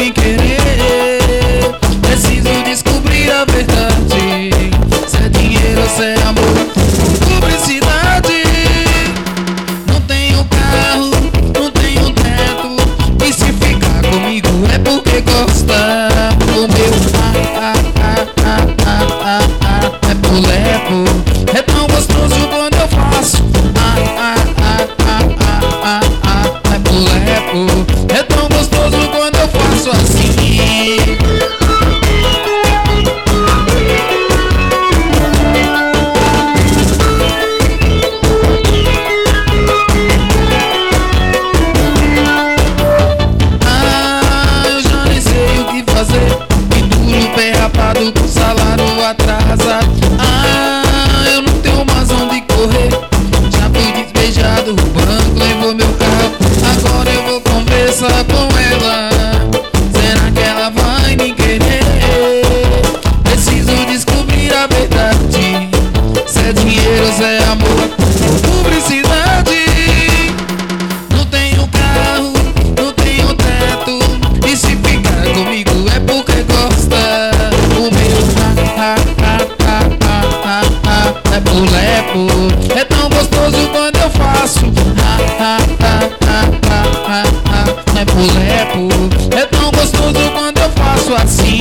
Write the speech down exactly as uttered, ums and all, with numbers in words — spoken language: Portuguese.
me querer. Preciso descobrir a verdade. Se é dinheiro ou se é amor, publicidade. Não tenho carro, não tenho teto, e se ficar comigo é porque gosta. O meu ah, ah, ah, ah, ah, ah, é pulepo. É tão gostoso quando eu faço ah, ah, ah, ah, ah, ah, ah, é pulepo. É tão gostoso quando eu faço assim. Com salário atrasado. Ah, eu não tenho mais onde correr. Já fui despejado, o banco levou meu carro. Agora eu vou conversar com ela. Será que ela vai me querer? Preciso descobrir a verdade. Se é dinheiro ou se é amor, publicidade. Não tenho carro, não tenho teto, e se ficar comigo é porque gosta. É pulepo, é tão gostoso quando eu faço ah, ah, ah, ah, ah, ah, ah. É pulepo, é tão gostoso quando eu faço assim.